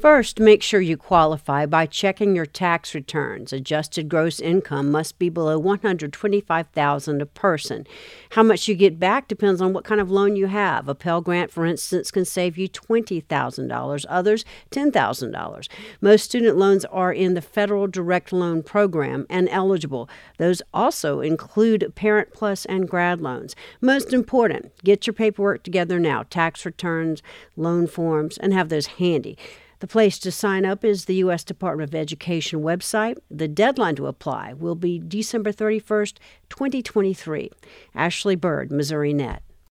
First, make sure you qualify by checking your tax returns. Adjusted gross income must be below $125,000 a person. How much you get back depends on what kind of loan you have. A Pell Grant, for instance, can save you $20,000, others $10,000. Most student loans are in the Federal Direct Loan Program and eligible. Those also include Parent Plus and grad loans. Most important, get your paperwork together now, tax returns, loan forms, and have those handy. The place to sign up is the U.S. Department of Education website. The deadline to apply will be December 31st, 2023. Ashley Bird, Missouri Net.